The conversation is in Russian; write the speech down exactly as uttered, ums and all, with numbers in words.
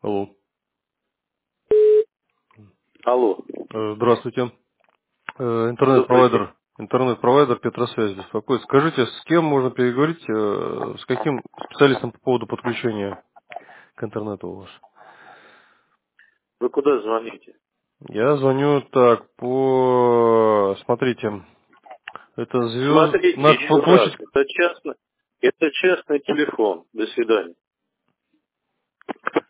Алло. Алло, Э, Здравствуйте. Э, добрый день. Интернет-провайдер. Интернет-провайдер Петросвязь беспокоит. Скажите, с кем можно переговорить, э, с каким специалистом по поводу подключения к интернету у вас? Вы куда звоните? Я звоню так по... Смотрите, это звезд... Смотрите, на еще раз, площадь... это частный, это частный телефон. До свидания.